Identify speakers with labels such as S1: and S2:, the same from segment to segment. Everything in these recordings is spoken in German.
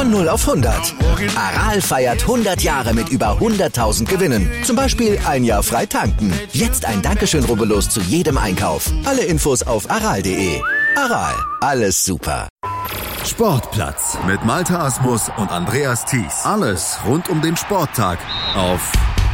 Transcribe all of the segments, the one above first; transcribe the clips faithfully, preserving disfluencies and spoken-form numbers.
S1: Von null auf hundert. Aral feiert hundert Jahre mit über hunderttausend Gewinnen. Zum Beispiel ein Jahr frei tanken. Jetzt ein Dankeschön, rubbellos zu jedem Einkauf. Alle Infos auf aral punkt de. Aral, alles super.
S2: Sportplatz mit Malte Asmus und Andreas Thies. Alles rund um den Sporttag auf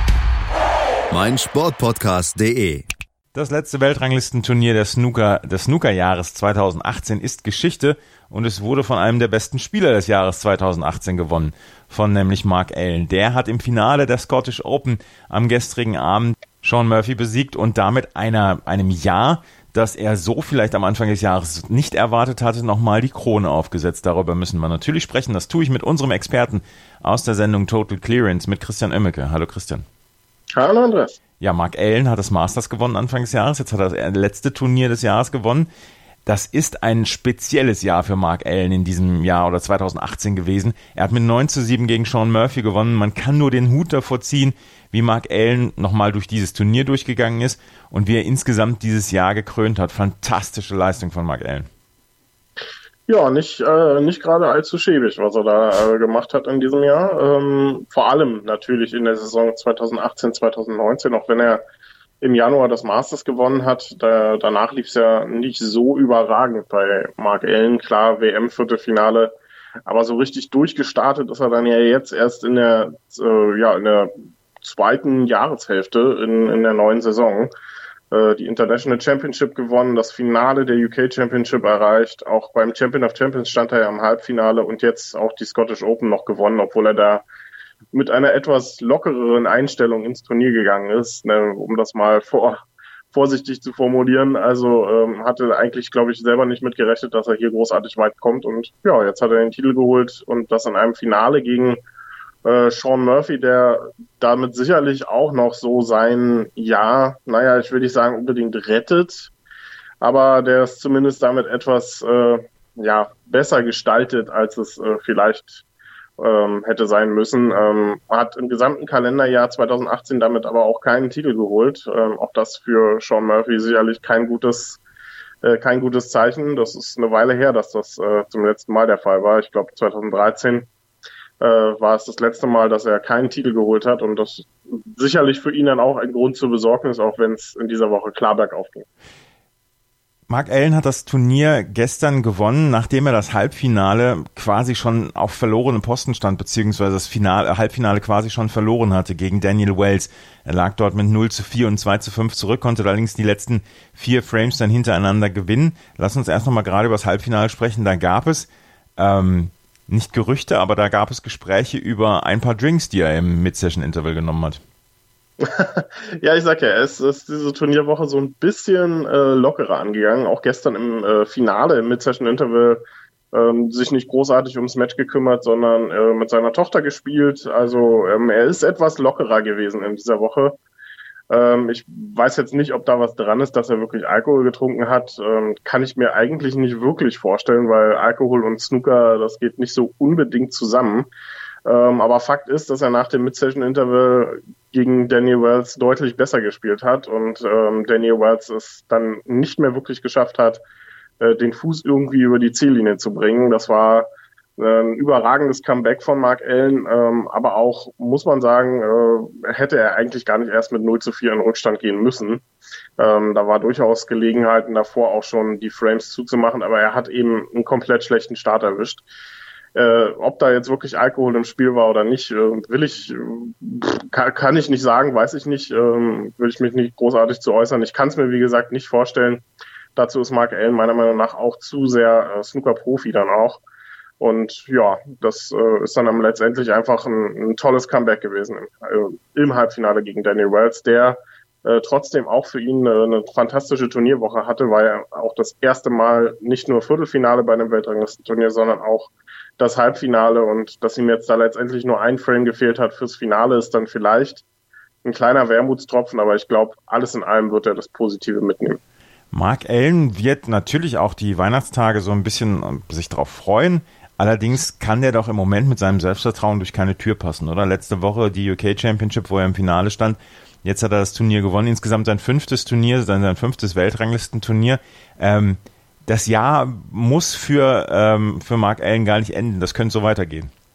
S2: meinsportpodcast punkt de.
S3: Das letzte Weltranglistenturnier der Snooker, des Snookerjahres zweitausendachtzehn ist Geschichte und es wurde von einem der besten Spieler des Jahres zweitausendachtzehn gewonnen, von nämlich Mark Allen. Der hat im Finale der Scottish Open am gestrigen Abend Shaun Murphy besiegt und damit einer, einem Jahr, das er so vielleicht am Anfang des Jahres nicht erwartet hatte, nochmal die Krone aufgesetzt. Darüber müssen wir natürlich sprechen. Das tue ich mit unserem Experten aus der Sendung Total Clearance, mit Christian Oemmeke. Hallo Christian.
S4: Hallo Andreas.
S3: Ja, Mark Allen hat das Masters gewonnen Anfang des Jahres. Jetzt hat er das letzte Turnier des Jahres gewonnen. Das ist ein spezielles Jahr für Mark Allen in diesem Jahr oder zweitausendachtzehn gewesen. Er hat mit neun zu sieben gegen Shaun Murphy gewonnen. Man kann nur den Hut davor ziehen, wie Mark Allen nochmal durch dieses Turnier durchgegangen ist und wie er insgesamt dieses Jahr gekrönt hat. Fantastische Leistung von Mark Allen.
S4: Ja, nicht, äh, nicht gerade allzu schäbig, was er da äh, gemacht hat in diesem Jahr. Ähm, vor allem natürlich in der Saison zweitausendachtzehn, zweitausendneunzehn, auch wenn er im Januar das Masters gewonnen hat. Da, danach lief es ja nicht so überragend bei Mark Allen. Klar, W M-Viertelfinale, aber so richtig durchgestartet ist er dann ja jetzt erst in der, äh, ja, in der zweiten Jahreshälfte in, in der neuen Saison. Die International Championship gewonnen, das Finale der U K Championship erreicht, auch beim Champion of Champions stand er ja im Halbfinale und jetzt auch die Scottish Open noch gewonnen, obwohl er da mit einer etwas lockereren Einstellung ins Turnier gegangen ist, ne, um das mal vor, vorsichtig zu formulieren. Also ähm, hatte eigentlich, glaube ich, selber nicht mitgerechnet, dass er hier großartig weit kommt und ja, jetzt hat er den Titel geholt und das in einem Finale gegen Äh, Shaun Murphy, der damit sicherlich auch noch so sein Jahr, naja, ich will nicht sagen unbedingt rettet, aber der ist zumindest damit etwas äh, ja besser gestaltet, als es äh, vielleicht ähm, hätte sein müssen. Ähm, hat im gesamten Kalenderjahr zweitausendachtzehn damit aber auch keinen Titel geholt. Ähm, auch das für Shaun Murphy sicherlich kein gutes äh, kein gutes Zeichen. Das ist eine Weile her, dass das äh, zum letzten Mal der Fall war. Ich glaube zweitausenddreizehn war es das letzte Mal, dass er keinen Titel geholt hat und das sicherlich für ihn dann auch ein Grund zur Besorgnis, auch wenn es in dieser Woche klar bergauf ging.
S3: Mark Allen hat das Turnier gestern gewonnen, nachdem er das Halbfinale quasi schon auf verlorenen Posten stand, beziehungsweise das Finale, Halbfinale quasi schon verloren hatte gegen Daniel Wells. Er lag dort mit null zu vier und zwei zu fünf zurück, konnte allerdings die letzten vier Frames dann hintereinander gewinnen. Lass uns erst noch mal gerade über das Halbfinale sprechen. Da gab es ähm, nicht Gerüchte, aber da gab es Gespräche über ein paar Drinks, die er im Mid-Session-Interval genommen hat.
S4: Ja, ich sag ja, es ist diese Turnierwoche so ein bisschen äh, lockerer angegangen. Auch gestern im äh, Finale, im Mid-Session-Interval, ähm, sich nicht großartig ums Match gekümmert, sondern äh, mit seiner Tochter gespielt. Also ähm, er ist etwas lockerer gewesen in dieser Woche. Ähm, ich weiß jetzt nicht, ob da was dran ist, dass er wirklich Alkohol getrunken hat. Ähm, kann ich mir eigentlich nicht wirklich vorstellen, weil Alkohol und Snooker, das geht nicht so unbedingt zusammen. Ähm, aber Fakt ist, dass er nach dem Mid-Session-Interval gegen Daniel Wells deutlich besser gespielt hat und ähm, Daniel Wells es dann nicht mehr wirklich geschafft hat, äh, den Fuß irgendwie über die Ziellinie zu bringen. Das war ein überragendes Comeback von Mark Allen, ähm, aber auch, muss man sagen, äh, hätte er eigentlich gar nicht erst mit null zu vier in Rückstand gehen müssen. Ähm, da war durchaus Gelegenheiten davor auch schon die Frames zuzumachen, aber er hat eben einen komplett schlechten Start erwischt. Äh, ob da jetzt wirklich Alkohol im Spiel war oder nicht, äh, will ich, kann, kann ich nicht sagen, weiß ich nicht, ähm, will ich mich nicht großartig zu äußern. Ich kann es mir, wie gesagt, nicht vorstellen. Dazu ist Mark Allen meiner Meinung nach auch zu sehr äh, Snooker-Profi dann auch. Und ja, das äh, ist dann am letztendlich einfach ein, ein tolles Comeback gewesen im, äh, im Halbfinale gegen Daniel Wells, der äh, trotzdem auch für ihn äh, eine fantastische Turnierwoche hatte, weil er auch das erste Mal nicht nur Viertelfinale bei einem Weltranglistenturnier, sondern auch das Halbfinale, und dass ihm jetzt da letztendlich nur ein Frame gefehlt hat fürs Finale, ist dann vielleicht ein kleiner Wermutstropfen, aber ich glaube, alles in allem wird er das Positive mitnehmen.
S3: Mark Allen wird natürlich auch die Weihnachtstage so ein bisschen sich drauf freuen. Allerdings kann der doch im Moment mit seinem Selbstvertrauen durch keine Tür passen, oder? Letzte Woche die U K Championship, wo er im Finale stand. Jetzt hat er das Turnier gewonnen. Insgesamt sein fünftes Turnier, sein, sein fünftes Weltranglistenturnier. Ähm, das Jahr muss für, ähm, für Mark Allen gar nicht enden. Das könnte so weitergehen.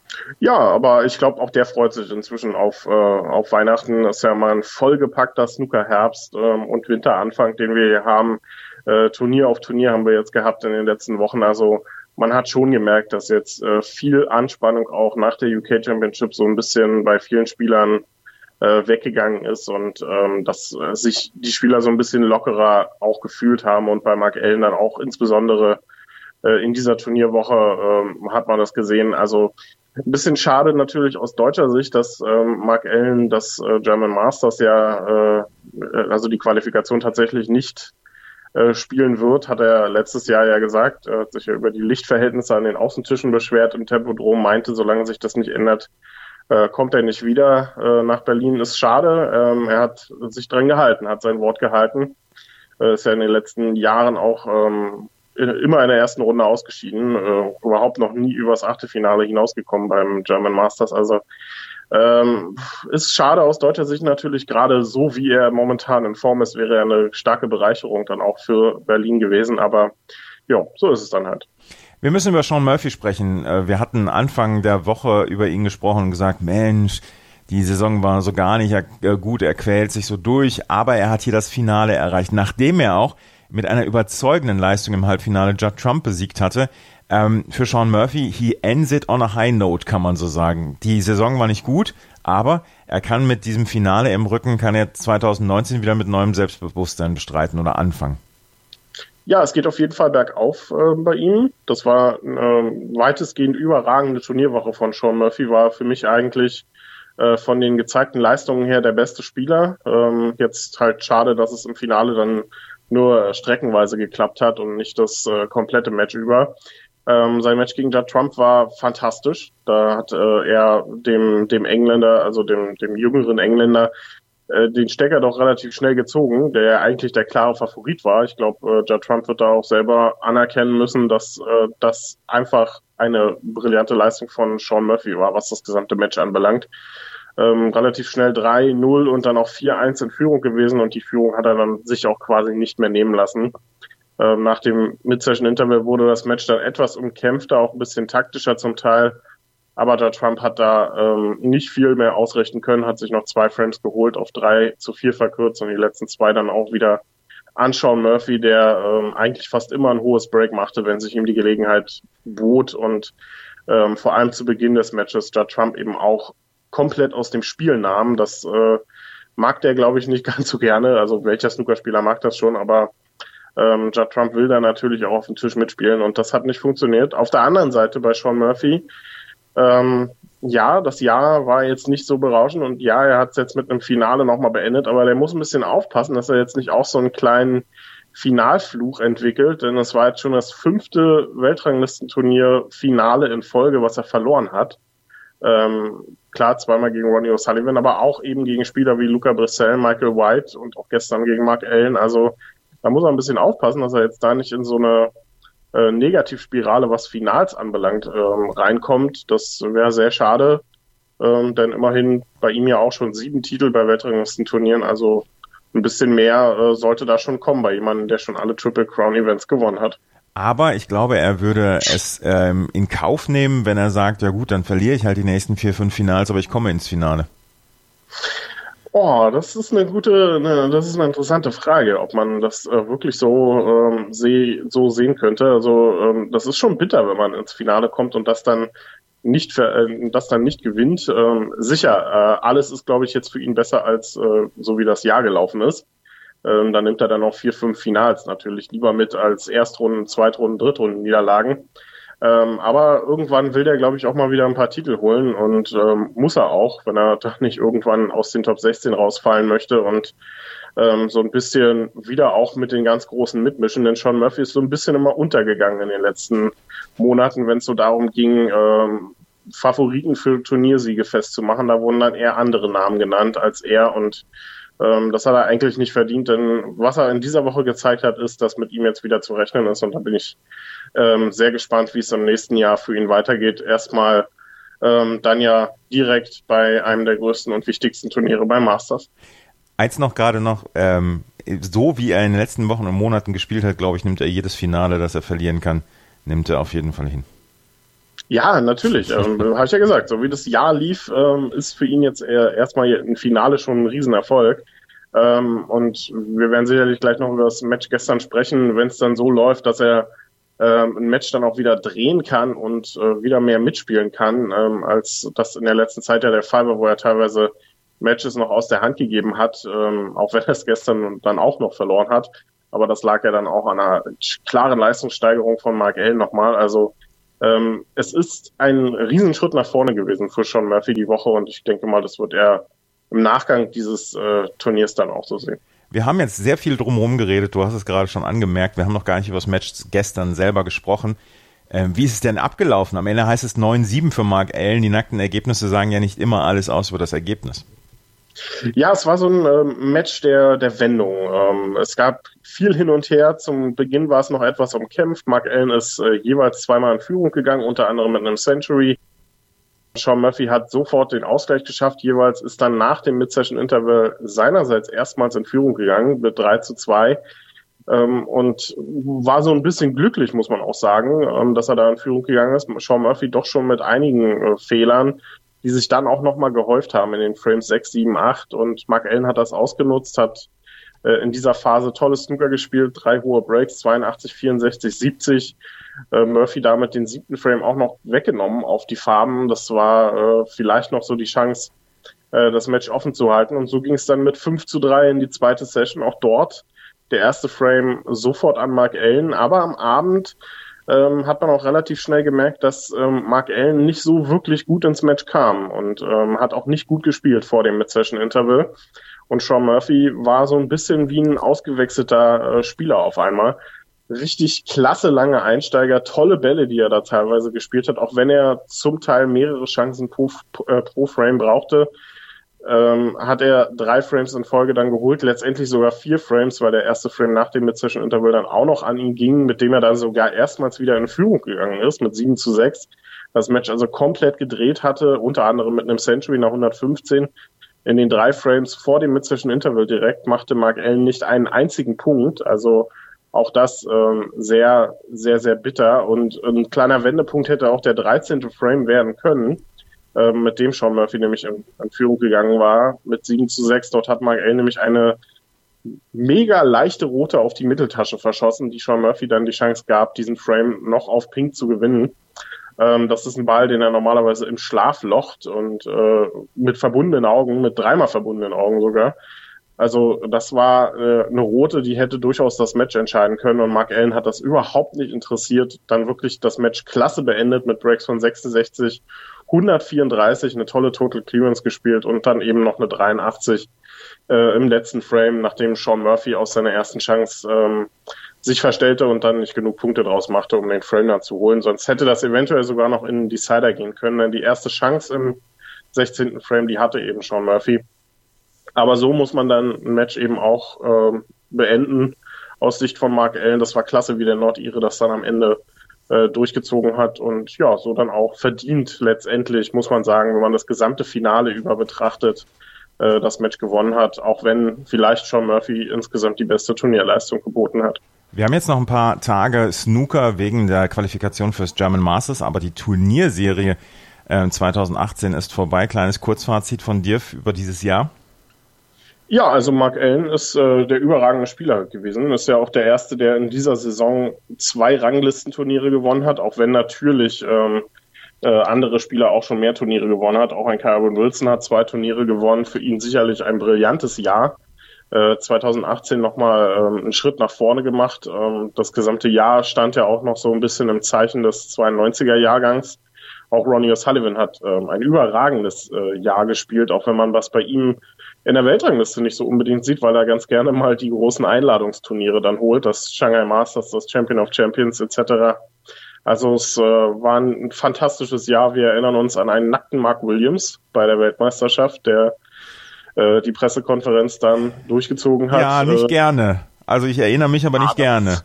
S4: Ja, aber ich glaube, auch der freut sich inzwischen auf, äh, auf Weihnachten. Das ist ja mal ein vollgepackter Snooker-Herbst ähm, und Winteranfang, den wir hier haben. Äh, Turnier auf Turnier haben wir jetzt gehabt in den letzten Wochen. Also man hat schon gemerkt, dass jetzt äh, viel Anspannung auch nach der U K Championship so ein bisschen bei vielen Spielern äh, weggegangen ist und ähm, dass äh, sich die Spieler so ein bisschen lockerer auch gefühlt haben und bei Mark Allen dann auch insbesondere äh, in dieser Turnierwoche äh, hat man das gesehen. Also ein bisschen schade natürlich aus deutscher Sicht, dass ähm, Mark Allen das äh, German Masters ja, äh, also die Qualifikation tatsächlich nicht äh, spielen wird, hat er letztes Jahr ja gesagt. Er hat sich ja über die Lichtverhältnisse an den Außentischen beschwert im Tempodrom, meinte, solange sich das nicht ändert, äh, kommt er nicht wieder äh, nach Berlin. Ist schade. Ähm, er hat sich dran gehalten, hat sein Wort gehalten. Äh, ist ja in den letzten Jahren auch ähm, immer in der ersten Runde ausgeschieden, äh, überhaupt noch nie übers Achtelfinale hinausgekommen beim German Masters. Also ähm, ist schade aus deutscher Sicht natürlich, gerade so wie er momentan in Form ist, wäre er eine starke Bereicherung dann auch für Berlin gewesen, aber ja, so ist es dann halt.
S3: Wir müssen über Shaun Murphy sprechen. Wir hatten Anfang der Woche über ihn gesprochen und gesagt, Mensch, die Saison war so gar nicht gut, er quält sich so durch, aber er hat hier das Finale erreicht, nachdem er auch mit einer überzeugenden Leistung im Halbfinale Judd Trump besiegt hatte. Ähm, für Shaun Murphy, he ends it on a high note, kann man so sagen. Die Saison war nicht gut, aber er kann mit diesem Finale im Rücken, kann er zwanzig neunzehn wieder mit neuem Selbstbewusstsein bestreiten oder anfangen.
S4: Ja, es geht auf jeden Fall bergauf äh, bei ihm. Das war eine weitestgehend überragende Turnierwoche von Shaun Murphy, war für mich eigentlich äh, von den gezeigten Leistungen her der beste Spieler. Ähm, jetzt halt schade, dass es im Finale dann nur streckenweise geklappt hat und nicht das äh, komplette Match über. Ähm, sein Match gegen Judd Trump war fantastisch. Da hat äh, er dem dem Engländer, also dem dem jüngeren Engländer, äh, den Stecker doch relativ schnell gezogen, der ja eigentlich der klare Favorit war. Ich glaube, äh, Judd Trump wird da auch selber anerkennen müssen, dass äh, das einfach eine brillante Leistung von Shaun Murphy war, was das gesamte Match anbelangt. Ähm, relativ schnell drei null und dann auch vier eins in Führung gewesen und die Führung hat er dann sich auch quasi nicht mehr nehmen lassen. Ähm, nach dem Mid-Session-Interval wurde das Match dann etwas umkämpfter, auch ein bisschen taktischer zum Teil, aber der Trump hat da ähm, nicht viel mehr ausrichten können, hat sich noch zwei Frames geholt, auf drei zu vier verkürzt und die letzten zwei dann auch wieder an Shaun Murphy, der ähm, eigentlich fast immer ein hohes Break machte, wenn sich ihm die Gelegenheit bot und ähm, vor allem zu Beginn des Matches Judd Trump eben auch komplett aus dem Spiel nahm. Das äh, mag der, glaube ich, nicht ganz so gerne. Also welcher Snookerspieler mag das schon, aber ähm, Judd Trump will da natürlich auch auf dem Tisch mitspielen und das hat nicht funktioniert. Auf der anderen Seite bei Shaun Murphy, ähm, ja, das Jahr war jetzt nicht so berauschend und ja, er hat es jetzt mit einem Finale nochmal beendet, aber der muss ein bisschen aufpassen, dass er jetzt nicht auch so einen kleinen Finalfluch entwickelt, denn es war jetzt schon das fünfte Weltranglistenturnier-Finale in Folge, was er verloren hat. Ähm, klar, zweimal gegen Ronnie O'Sullivan, aber auch eben gegen Spieler wie Luca Brissell, Michael White und auch gestern gegen Mark Allen. Also da muss er ein bisschen aufpassen, dass er jetzt da nicht in so eine äh, Negativspirale, was Finals anbelangt, ähm, reinkommt. Das wäre sehr schade, ähm, denn immerhin bei ihm ja auch schon sieben Titel bei Weltranglistenturnieren, also ein bisschen mehr äh, sollte da schon kommen bei jemandem, der schon alle Triple Crown Events gewonnen hat.
S3: Aber ich glaube, er würde es ähm, in Kauf nehmen, wenn er sagt, ja gut, dann verliere ich halt die nächsten vier, fünf Finals, aber ich komme ins Finale.
S4: Oh, das ist eine gute, eine, das ist eine interessante Frage, ob man das äh, wirklich so ähm, seh, so sehen könnte. Also ähm, das ist schon bitter, wenn man ins Finale kommt und das dann nicht, ver, äh, das dann nicht gewinnt. Ähm, sicher, äh, alles ist, glaube ich, jetzt für ihn besser als äh, so wie das Jahr gelaufen ist. Ähm, dann nimmt er dann noch vier, fünf Finals natürlich lieber mit als Erstrunden-, Zweitrunden-, Drittrunden-Niederlagen. Ähm, aber irgendwann will der, glaube ich, auch mal wieder ein paar Titel holen und ähm, muss er auch, wenn er da nicht irgendwann aus den Top sechzehn rausfallen möchte und ähm, so ein bisschen wieder auch mit den ganz Großen mitmischen. Denn Shaun Murphy ist so ein bisschen immer untergegangen in den letzten Monaten, wenn es so darum ging, ähm, Favoriten für Turniersiege festzumachen. Da wurden dann eher andere Namen genannt als er und Ähm, das hat er eigentlich nicht verdient, denn was er in dieser Woche gezeigt hat, ist, dass mit ihm jetzt wieder zu rechnen ist und da bin ich ähm, sehr gespannt, wie es im nächsten Jahr für ihn weitergeht. Erstmal ähm, dann ja direkt bei einem der größten und wichtigsten Turniere beim Masters.
S3: Eins noch gerade noch, ähm, so wie er in den letzten Wochen und Monaten gespielt hat, glaube ich, nimmt er jedes Finale, das er verlieren kann, nimmt er auf jeden Fall hin.
S4: Ja, natürlich. Ähm, habe ich ja gesagt, so wie das Jahr lief, ähm, ist für ihn jetzt eher, erstmal ein Finale schon ein Riesenerfolg. Ähm, und wir werden sicherlich gleich noch über das Match gestern sprechen, wenn es dann so läuft, dass er ähm, ein Match dann auch wieder drehen kann und äh, wieder mehr mitspielen kann, ähm, als das in der letzten Zeit ja der Fall war, wo er teilweise Matches noch aus der Hand gegeben hat, ähm, auch wenn er es gestern dann auch noch verloren hat. Aber das lag ja dann auch an einer klaren Leistungssteigerung von Mark Allen nochmal. Also ähm, es ist ein Riesenschritt nach vorne gewesen für Sean Murphy die Woche und ich denke mal, das wird er im Nachgang dieses äh, Turniers dann auch so sehen.
S3: Wir haben jetzt sehr viel drumherum geredet, du hast es gerade schon angemerkt, wir haben noch gar nicht über das Match gestern selber gesprochen. Ähm, wie ist es denn abgelaufen? Am Ende heißt es neun sieben für Mark Allen, die nackten Ergebnisse sagen ja nicht immer alles aus über das Ergebnis.
S4: Ja, es war so ein ähm, Match der der Wendung. Ähm, es gab viel hin und her. Zum Beginn war es noch etwas umkämpft. Mark Allen ist äh, jeweils zweimal in Führung gegangen, unter anderem mit einem Century. Sean Murphy hat sofort den Ausgleich geschafft, jeweils ist dann nach dem Mid-Session-Interval seinerseits erstmals in Führung gegangen mit drei zu zwei ähm, und war so ein bisschen glücklich, muss man auch sagen, ähm, dass er da in Führung gegangen ist. Sean Murphy doch schon mit einigen äh, Fehlern, die sich dann auch nochmal gehäuft haben in den Frames sechs, sieben, acht und Mark Allen hat das ausgenutzt, hat äh, in dieser Phase tolles Snooker gespielt, drei hohe Breaks, zweiundachtzig, vierundsechzig, siebzig. Äh, Murphy damit den siebten Frame auch noch weggenommen auf die Farben. Das war äh, vielleicht noch so die Chance, äh, das Match offen zu halten. Und so ging es dann mit fünf zu drei in die zweite Session. Auch dort der erste Frame sofort an Mark Allen. Aber am Abend ähm, hat man auch relativ schnell gemerkt, dass ähm, Mark Allen nicht so wirklich gut ins Match kam und ähm, hat auch nicht gut gespielt vor dem Mid-Session-Interval. Und Sean Murphy war so ein bisschen wie ein ausgewechselter äh, Spieler auf einmal. Richtig klasse lange Einsteiger, tolle Bälle, die er da teilweise gespielt hat, auch wenn er zum Teil mehrere Chancen pro, äh, pro Frame brauchte, ähm, hat er drei Frames in Folge dann geholt, letztendlich sogar vier Frames, weil der erste Frame nach dem Mid-Session-Interval dann auch noch an ihn ging, mit dem er dann sogar erstmals wieder in Führung gegangen ist, mit sieben zu sechs. Das Match also komplett gedreht hatte, unter anderem mit einem Century nach hundertfünfzehn. In den drei Frames vor dem Mid-Session-Interval direkt machte Mark Allen nicht einen einzigen Punkt, also auch das ähm, sehr, sehr, sehr bitter. Und ein kleiner Wendepunkt hätte auch der dreizehnte Frame werden können, ähm, mit dem Sean Murphy nämlich in, in Führung gegangen war, mit sieben zu sechs. Dort hat Mark Allen nämlich eine mega leichte Rote auf die Mitteltasche verschossen, die Sean Murphy dann die Chance gab, diesen Frame noch auf Pink zu gewinnen. Ähm, das ist ein Ball, den er normalerweise im Schlaf locht und äh, mit verbundenen Augen, mit dreimal verbundenen Augen sogar. Also das war äh, eine Rote, die hätte durchaus das Match entscheiden können und Mark Allen hat das überhaupt nicht interessiert. Dann wirklich das Match klasse beendet mit Breaks von sechsundsechzig, hundertvierunddreißig, eine tolle Total Clearance gespielt und dann eben noch eine dreiundachtzig äh, im letzten Frame, nachdem Sean Murphy aus seiner ersten Chance ähm, sich verstellte und dann nicht genug Punkte draus machte, um den Frame dann zu holen. Sonst hätte das eventuell sogar noch in den Decider gehen können, denn die erste Chance im sechzehnten Frame, die hatte eben Sean Murphy. Aber so muss man dann ein Match eben auch ähm, beenden aus Sicht von Mark Allen. Das war klasse, wie der Nordire das dann am Ende äh, durchgezogen hat und ja, so dann auch verdient letztendlich, muss man sagen, wenn man das gesamte Finale über betrachtet, äh, das Match gewonnen hat, auch wenn vielleicht Sean Murphy insgesamt die beste Turnierleistung geboten hat.
S3: Wir haben jetzt noch ein paar Tage Snooker wegen der Qualifikation fürs German Masters, aber die Turnierserie äh, zwanzig achtzehn ist vorbei. Kleines Kurzfazit von dir über dieses Jahr.
S4: Ja, also Mark Allen ist äh, der überragende Spieler gewesen. Ist ja auch der Erste, der in dieser Saison zwei Ranglistenturniere gewonnen hat, auch wenn natürlich ähm, äh, andere Spieler auch schon mehr Turniere gewonnen hat. Auch ein Kyron Wilson hat zwei Turniere gewonnen. Für ihn sicherlich ein brillantes Jahr. Äh, zwanzig achtzehn nochmal ähm, einen Schritt nach vorne gemacht. Ähm, das gesamte Jahr stand ja auch noch so ein bisschen im Zeichen des zweiundneunziger Jahrgangs. Auch Ronnie O'Sullivan hat ähm, ein überragendes äh, Jahr gespielt, auch wenn man was bei ihm in der Weltrangliste nicht so unbedingt sieht, weil er ganz gerne mal die großen Einladungsturniere dann holt, das Shanghai Masters, das Champion of Champions et cetera. Also es äh, war ein fantastisches Jahr. Wir erinnern uns an einen nackten Mark Williams bei der Weltmeisterschaft, der äh, die Pressekonferenz dann durchgezogen hat.
S3: Ja, nicht äh, gerne. Also ich erinnere mich aber nicht
S4: Adams.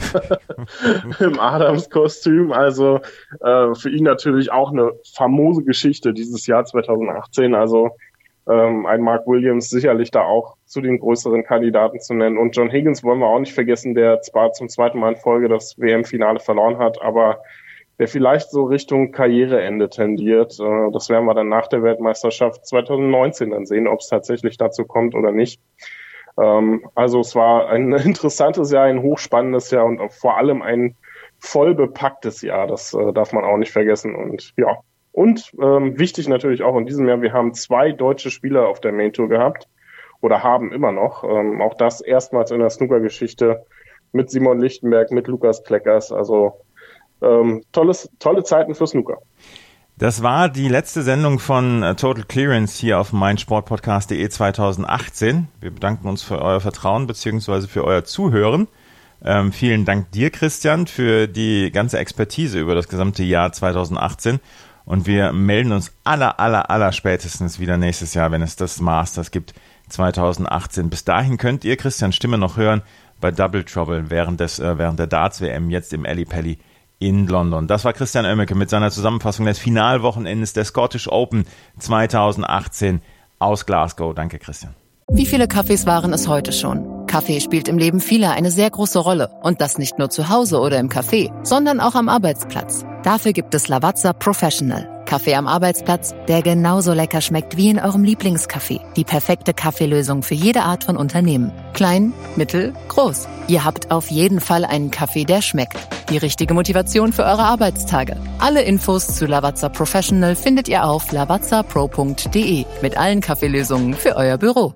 S3: gerne.
S4: Im Adams-Kostüm. Also äh, für ihn natürlich auch eine famose Geschichte dieses Jahr zwanzig achtzehn. Also ähm, ein Mark Williams sicherlich da auch zu den größeren Kandidaten zu nennen. Und John Higgins wollen wir auch nicht vergessen, der zwar zum zweiten Mal in Folge das W M-Finale verloren hat, aber der vielleicht so Richtung Karriereende tendiert. Äh, das werden wir dann nach der Weltmeisterschaft zwanzig neunzehn dann sehen, ob es tatsächlich dazu kommt oder nicht. Ähm, also es war ein interessantes Jahr, ein hochspannendes Jahr und vor allem ein voll bepacktes Jahr. Das äh, darf man auch nicht vergessen. Und ja, und ähm, wichtig natürlich auch in diesem Jahr, wir haben zwei deutsche Spieler auf der Main Tour gehabt oder haben immer noch. Ähm, auch das erstmals in der Snooker-Geschichte mit Simon Lichtenberg, mit Lukas Kleckers. Also ähm, tolles, tolle Zeiten für Snooker.
S3: Das war die letzte Sendung von Total Clearance hier auf meinsportpodcast punkt de zwanzig achtzehn. Wir bedanken uns für euer Vertrauen bzw. für euer Zuhören. Ähm, vielen Dank dir, Christian, für die ganze Expertise über das gesamte Jahr zwanzig achtzehn. Und wir melden uns aller, aller, aller spätestens wieder nächstes Jahr, wenn es das Masters gibt, zwanzig achtzehn. Bis dahin könnt ihr Christians Stimme noch hören bei Double Trouble während, des, äh, während der Darts-W M jetzt im Ally Pally in London. Das war Christian Oemmeke mit seiner Zusammenfassung des Finalwochenendes der Scottish Open zwanzig achtzehn aus Glasgow. Danke, Christian.
S5: Wie viele Kaffees waren es heute schon? Kaffee spielt im Leben vieler eine sehr große Rolle. Und das nicht nur zu Hause oder im Café, sondern auch am Arbeitsplatz. Dafür gibt es Lavazza Professional. Kaffee am Arbeitsplatz, der genauso lecker schmeckt wie in eurem Lieblingscafé. Die perfekte Kaffeelösung für jede Art von Unternehmen. Klein, mittel, groß. Ihr habt auf jeden Fall einen Kaffee, der schmeckt. Die richtige Motivation für eure Arbeitstage. Alle Infos zu Lavazza Professional findet ihr auf lavazza pro punkt de mit allen Kaffeelösungen für euer Büro.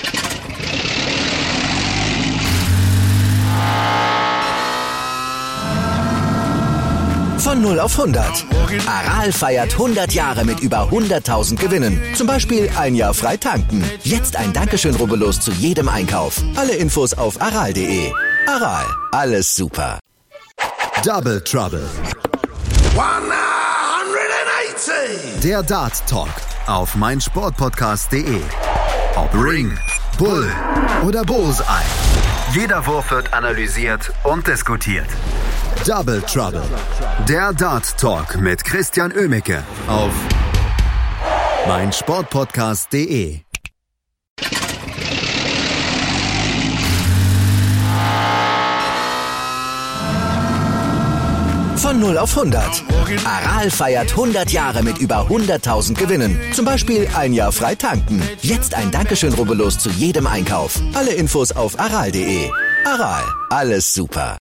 S1: Von null auf hundert. Aral feiert hundert Jahre mit über hunderttausend Gewinnen. Zum Beispiel ein Jahr frei tanken. Jetzt ein Dankeschön, rubbellos zu jedem Einkauf. Alle Infos auf aral punkt de. Aral, alles super.
S2: Double Trouble.
S6: hundertachtzig.
S2: Der Dart Talk auf meinsportpodcast punkt de. Ob Ring, Bull oder Bullseye. Jeder Wurf wird analysiert und diskutiert. Double Trouble. Der Dart Talk mit Christian Oemmeke auf meinsportpodcast punkt de.
S1: Von null auf hundert. Aral feiert hundert Jahre mit über hunderttausend Gewinnen. Zum Beispiel ein Jahr frei tanken. Jetzt ein Dankeschön, rubbellos zu jedem Einkauf. Alle Infos auf aral punkt de. Aral, alles super.